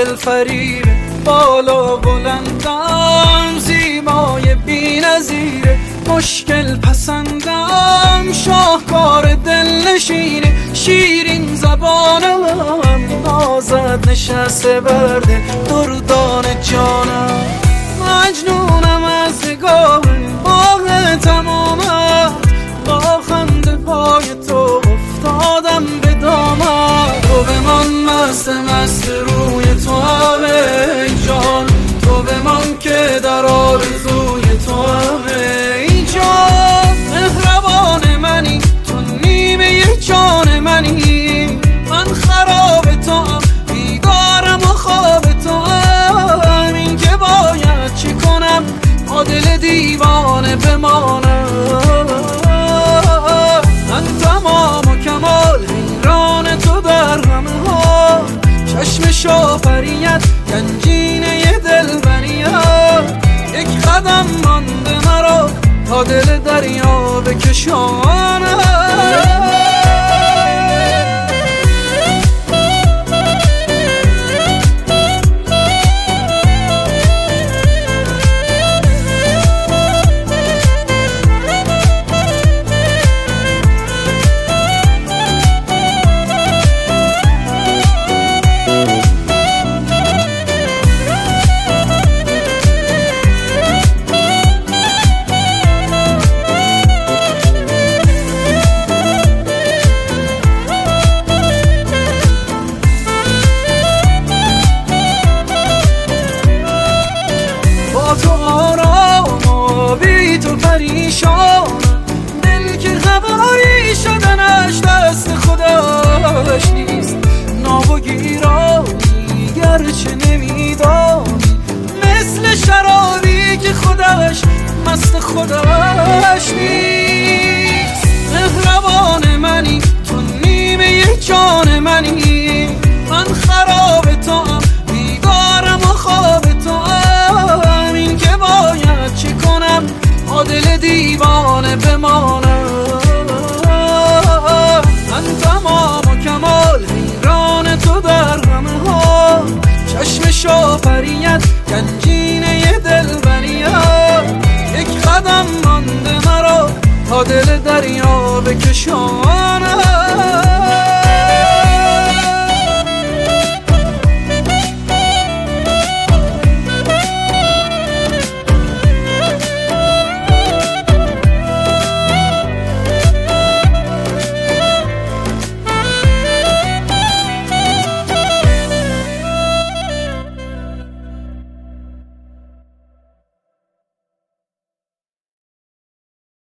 دل فریب بالا بلندم، زیبای بی‌نظیره مشکل پسندم، شاهکار دل نشینه شیرین زبانم، نازد نشسته برده دردان جانم، مجنونم از نگاه باغ تمامت، با خنده پای تو افتادم به دامت، تو بمان مست مست روی تو همه جان، تو بمان که در آرزوی تو همه جان، مهربان منی تو نیمه جان منی، من خراب تو هم بیدارم و خواب تو هم، این که باید چی کنم با دل دیوانه بمانم، من تمام و کمال حیران تو در همه ها، چشم شافریت گنجینه دلبریت، یک قدم مانده مرا تا دل دریا بکشانم. پریشانم دل که خبری شدنش دست خودش نیست، ناب و گیرانی گرچه نمیدانی، مثل شرابی که خودش مست خودش نیست، مهربان منی تو نیمه جان منی، من خراب تو هم بیدارم و خواب تو هم، این که باید چی کنم با دل دیوانه بمانم، من تمام و کمال حیران تو در همه ها، چشم شافریت گنجینه دلبریت، یک قدم مانده مرا تا دل دریا بکشانم.